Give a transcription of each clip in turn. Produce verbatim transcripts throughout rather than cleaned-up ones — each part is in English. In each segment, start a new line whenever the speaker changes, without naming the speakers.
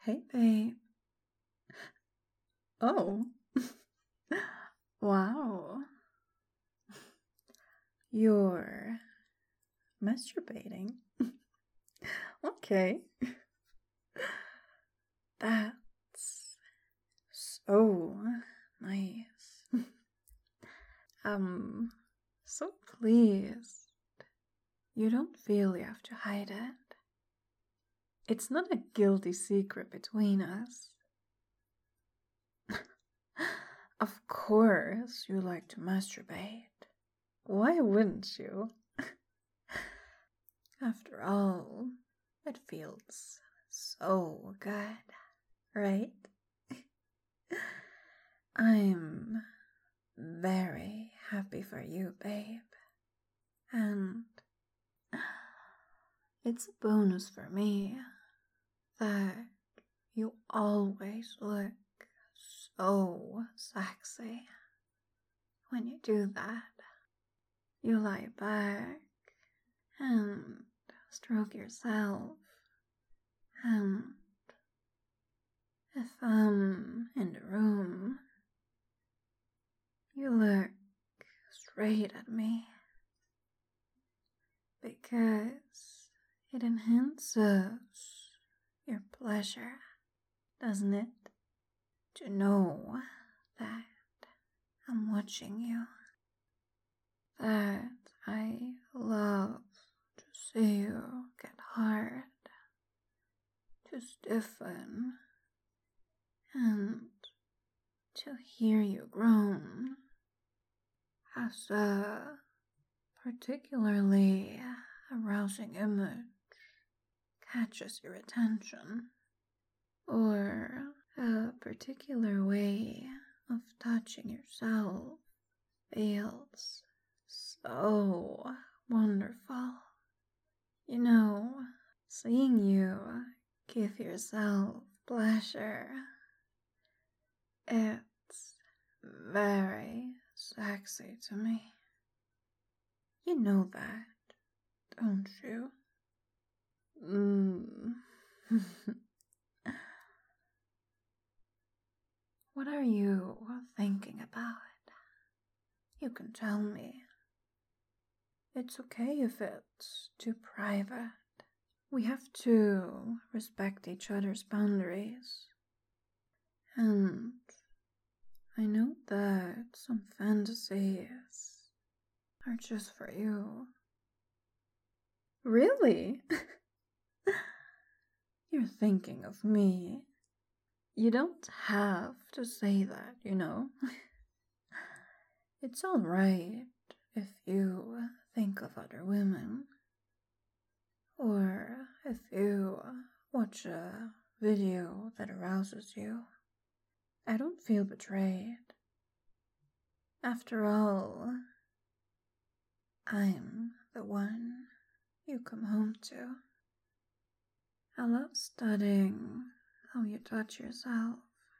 Hey, babe. Oh. Wow. You're masturbating. Okay. That's so nice. I'm so pleased. You don't feel you have to hide it. It's not a guilty secret between us. Of course you like to masturbate. Why wouldn't you? After all, it feels so good, right? I'm very happy for you, babe. And it's a bonus for me that you always look so sexy when you do that. You lie back and stroke yourself, and if I'm in the room, you look straight at me, because it enhances your pleasure, doesn't it, to know that I'm watching you, that I love to see you get hard, to stiffen, and to hear you groan as a particularly arousing image catches your attention, or a particular way of touching yourself feels so wonderful. You know, seeing you give yourself pleasure, it's very sexy to me. You know that, don't you? Mm. What are you thinking about? You can tell me. It's okay if it's too private. We have to respect each other's boundaries. And I know that some fantasies are just for you. Really? You're thinking of me. You don't have to say that, you know. It's alright if you think of other women, or if you watch a video that arouses you. I don't feel betrayed. After all, I'm the one you come home to. I love studying how you touch yourself.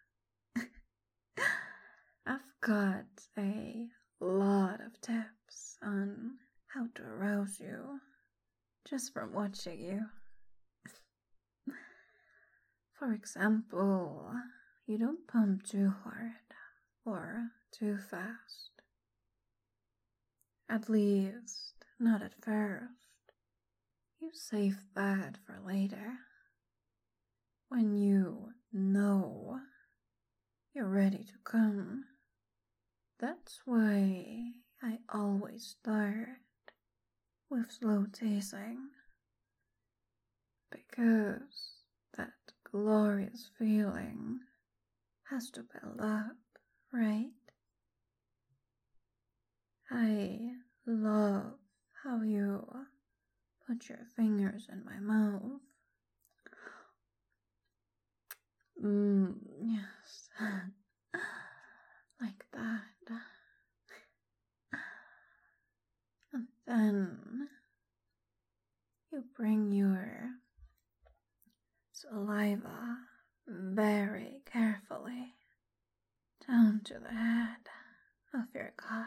I've got a lot of tips on how to arouse you just from watching you. For example, you don't pump too hard or too fast. At least, not at first. You save that for later. When you know you're ready to come. That's why I always start with slow teasing. Because that glorious feeling has to build up, right? I love how you put your fingers in my mouth. Mmm, yes. Like that. And then you bring your saliva very carefully down to the head of your cock,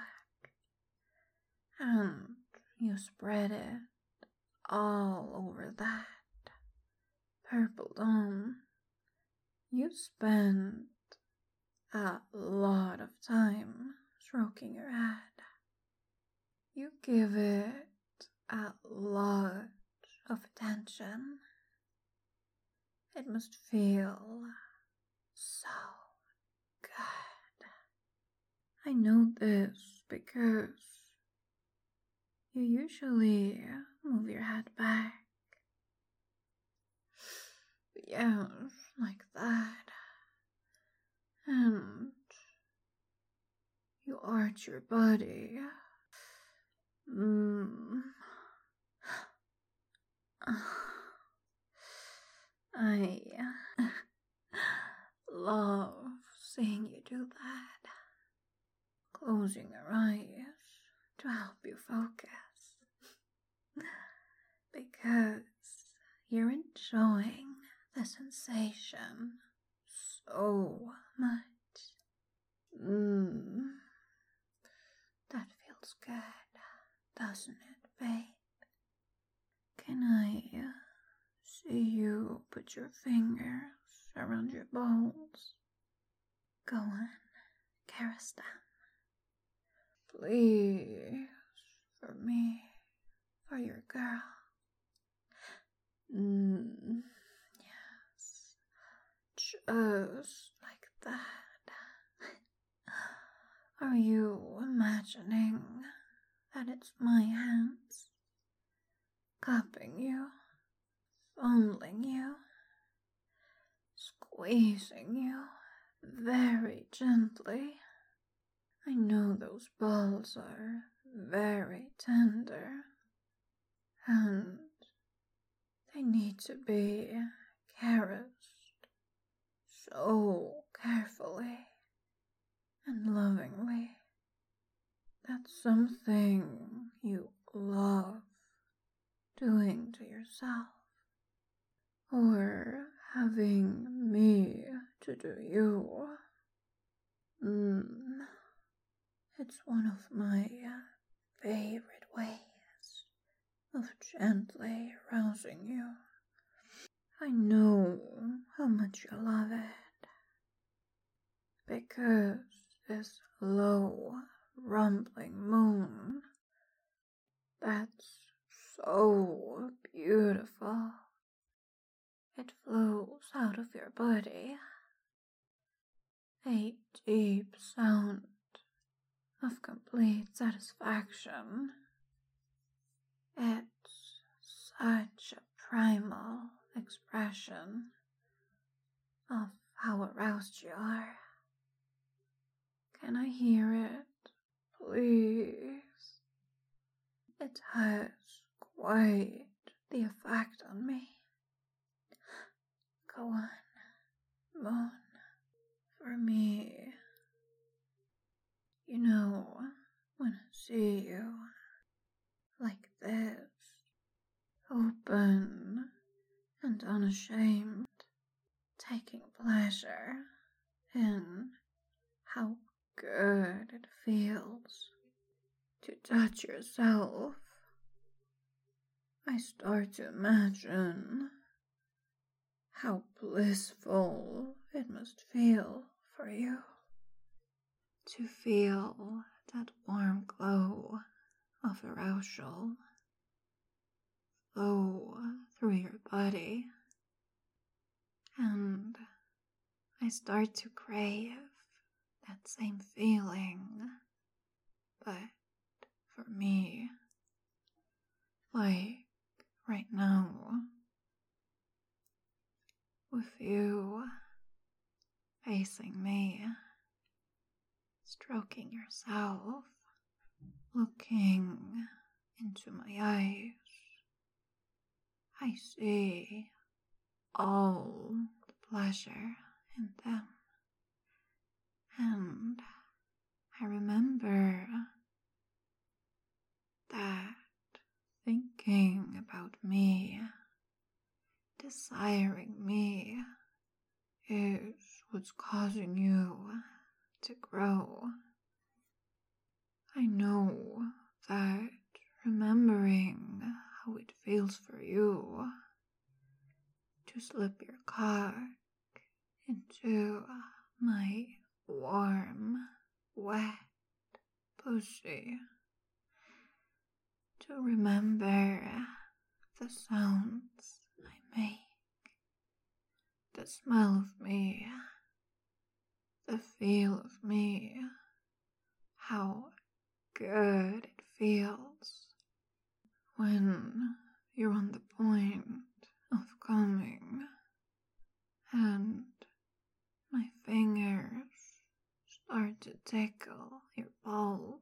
and you spread it all over that purple dome You spend a lot of time stroking your head. You give it a lot of attention. It must feel so good. I know this because you usually move your head back. Yes, like that. And you arch your body. Mm. I love seeing you do that. Closing your eyes to help you focus. Because you're enjoying the sensation so much. Mmm. That feels good, doesn't it, babe? Can I see you put your fingers around your balls? Go on, caress them. Please, for me, for your girl. Mm, yes, just like that. Are you imagining that it's my hands cupping you, fondling you, squeezing you very gently? I know those balls are very tender, and they need to be caressed so carefully and lovingly. That's something you love doing to yourself, or having me to do you. Mm. It's one of my favorite ways of gently arousing you. I know how much you love it, because this low, rumbling moan that's so beautiful, it flows out of your body, a deep sound of complete satisfaction. It's such a primal expression of how aroused you are. Can I hear it, please? It has quite the effect on me. Go on, moan for me. You know, when I see you like this, open and unashamed, taking pleasure in how good it feels to touch yourself, I start to imagine how blissful it must feel for you to feel that warm glow of arousal flow through your body, and I start to crave that same feeling, but for me, like right now, with you facing me, stroking yourself, looking into my eyes, I see all the pleasure in them, and I remember that thinking about me, desiring me, is what's causing you to grow. I know that remembering how it feels for you to slip your cock into onto my warm, wet pussy, to remember the sounds I make, the smell of me, the feel of me, how good it feels when you're on the point of coming and my fingers start to tickle your balls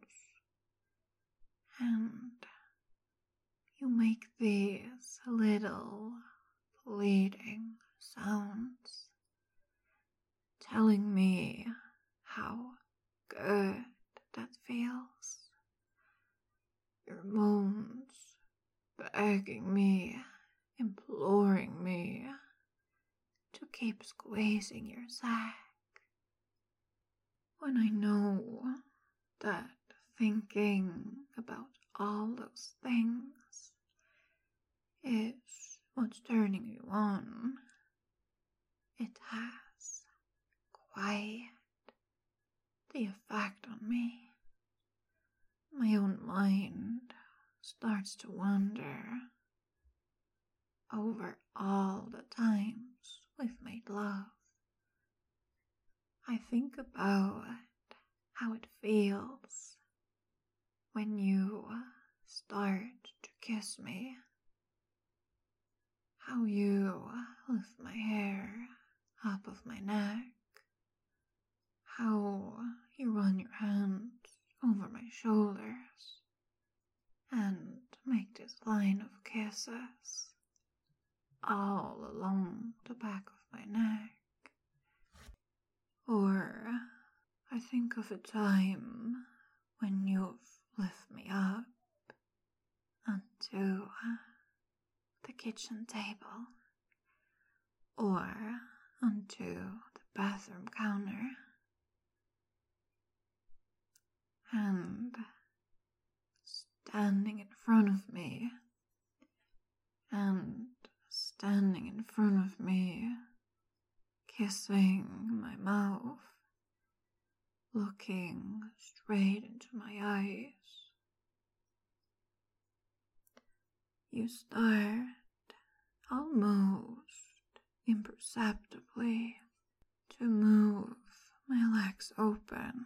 and you make these little pleading sounds telling me how good that feels. Your moans begging me, imploring me to keep squeezing your sack. When I know that thinking about all those things is what's turning you on, it has quite the effect on me. My own mind starts to wander over all the times we've made love. I think about how it feels when you start to kiss me, how you lift my hair up of my neck, how you run your hands over my shoulders and make this line of kisses all along the back of my neck. Or I think of a time when you've lifted me up onto the kitchen table or onto the bathroom counter and standing in front of me and standing in front of me, kissing my mouth, looking straight into my eyes. You start almost imperceptibly to move my legs open.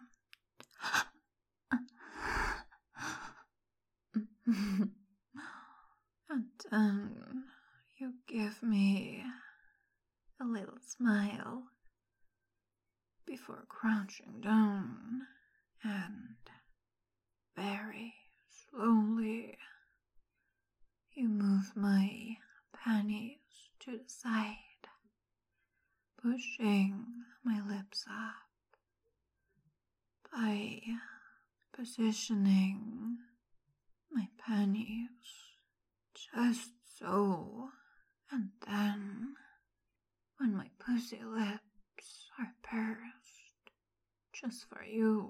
And then you give me a little smile before crouching down and very slowly you move my panties to the side, pushing my lips up by positioning my panties just so, and then when my pussy lips are pursed just for you,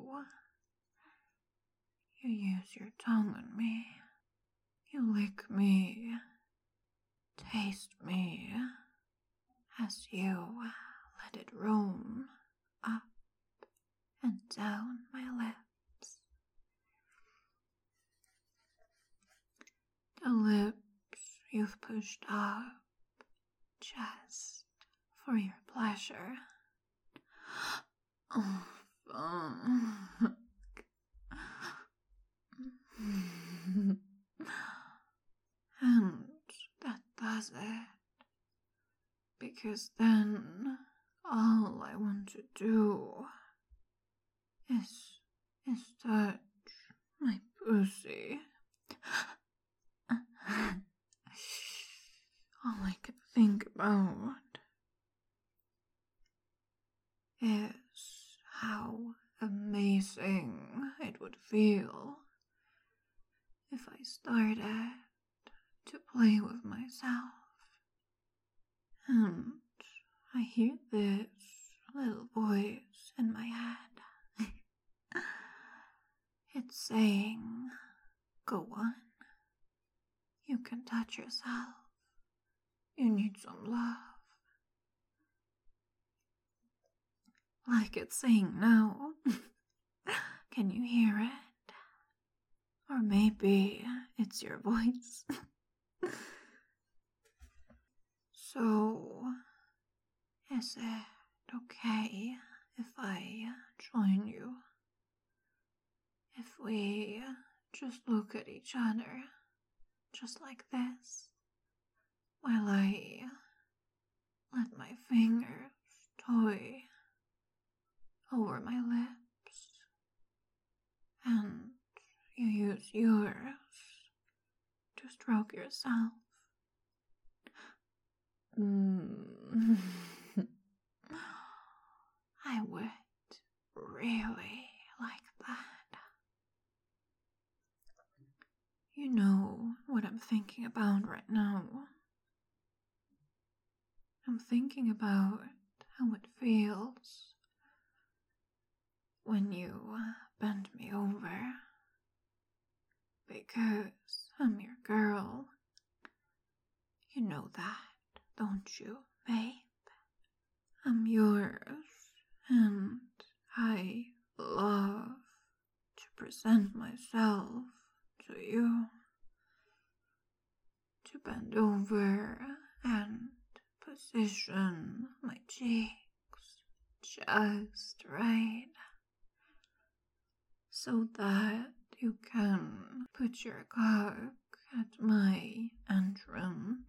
you use your tongue on me, you lick me, taste me as you let it roam up and down my lips. The lips you've pushed up just for your pleasure. Oh, fuck. And that does it. Because then all I want to do is, is touch my pussy. All I can think about is how amazing it would feel if I started to play with myself. And I hear this little voice in my head. It's saying, go on. You can touch yourself. You need some love. like it's saying no. Can you hear it? Or maybe it's your voice. So, is it okay if I join you? If we just look at each other, just like this, while I let my fingers toy over my lips, and you use yours to stroke yourself. Mm. I would really like that. You know what I'm thinking about right now? I'm thinking about how it feels when you bend me over. Because I'm your girl. You know that, don't you, babe? I'm yours, and I love to present myself to you. To bend over and position my cheeks just right, so that you can put your cock at my entrance,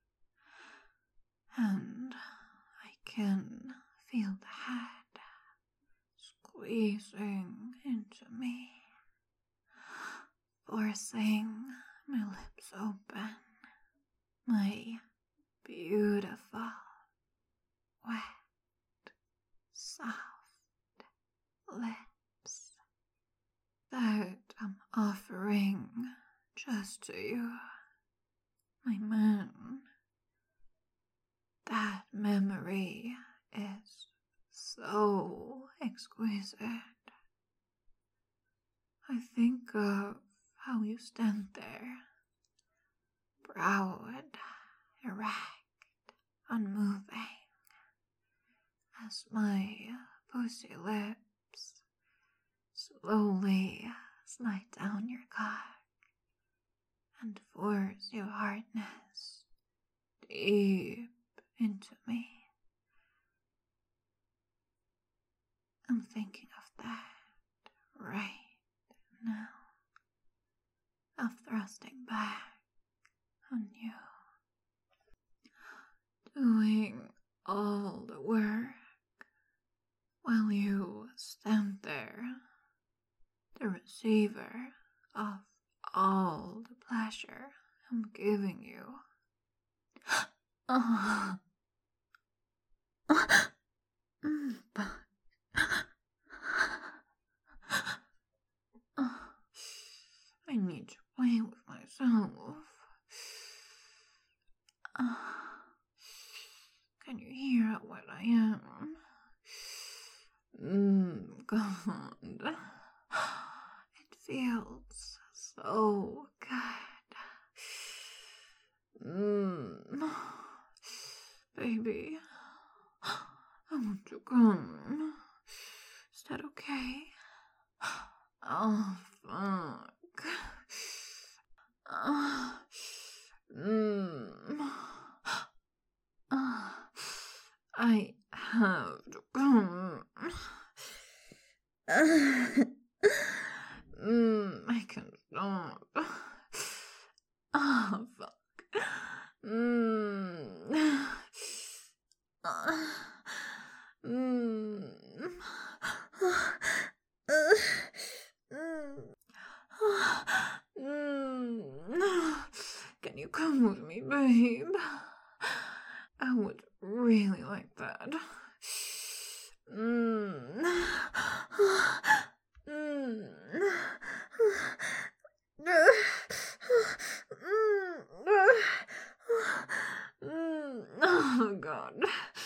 and I can feel the head squeezing into me, forcing my lips open, my beautiful, wet, soft lips that I'm offering just to you, my man. That memory is so exquisite. I think of how you stand there, proud, erect, unmoving, as my pussy lips slowly slide down your cock and force your hardness deep into me. I'm thinking of that right now, of thrusting back on you, doing all the work while you stand there, the receiver of all the pleasure I'm giving you. Oh. But I need to play with myself. Can you hear what I am? Mm, God. It feels so good. Mm. Baby, I want to come. Is that okay? Oh, fuck. Uh, mm. uh, I have to come. mm, I can't stop. Oh, fuck. Mm. Uh, mm. Can you come with me, babe? I would really like that. Mm. Mm. Oh, God.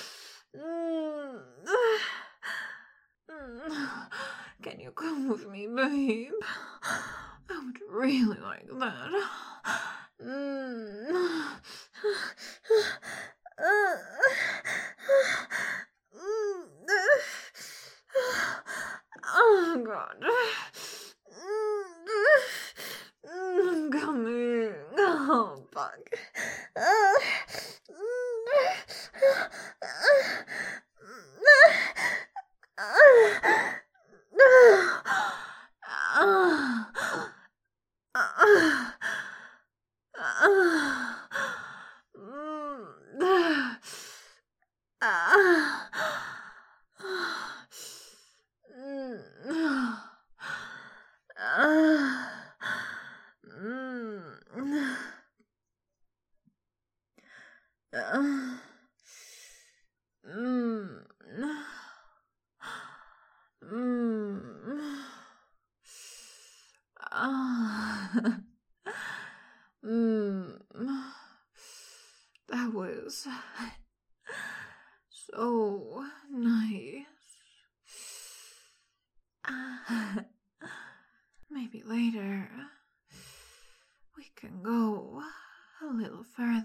Can you come with me, babe? I would really like that. Mm. God. I'm coming. Oh, fuck. That was so nice. Maybe later we can go a little further.